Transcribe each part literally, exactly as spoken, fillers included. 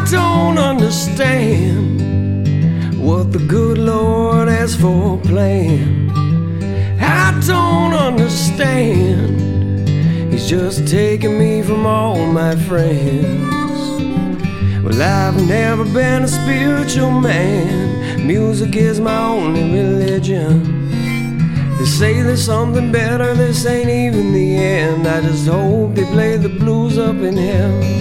don't understand what the good Lord has for plan. I don't understand. He's just taking me from all my friends. Well, I've never been a spiritual man. Music is my only religion. They say there's something better, this ain't even the end. I just hope they play the blues up in heaven.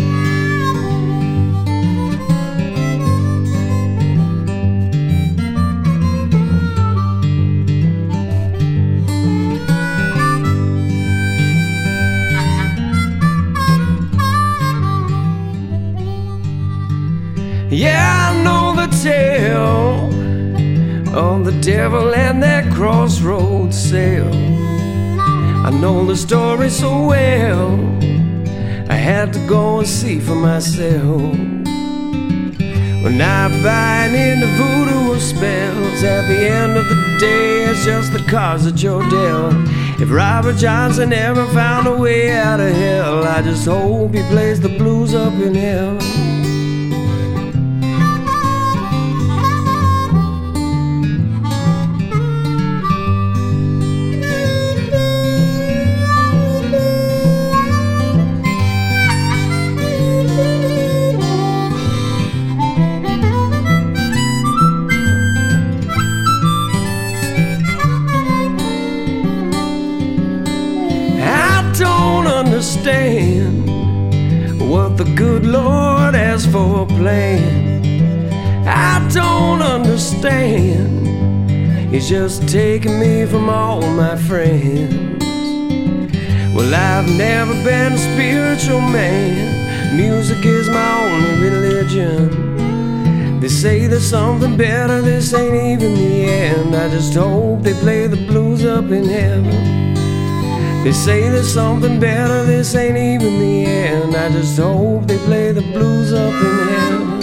Yeah, I know the tale of the devil and that crossroads sale. I know the story so well, I had to go and see for myself. When I buy into voodoo or spells, at the end of the day it's just the cards that you're dealt. If Robert Johnson ever found a way out of hell, I just hope he plays the blues up in hell. Understand what the good Lord has for a plan. I don't understand. He's just taking me from all my friends. Well, I've never been a spiritual man. Music is my only religion. They say there's something better, this ain't even the end. I just hope they play the blues up in heaven. They say there's something better, this ain't even the end. I just hope they play the blues up in heaven.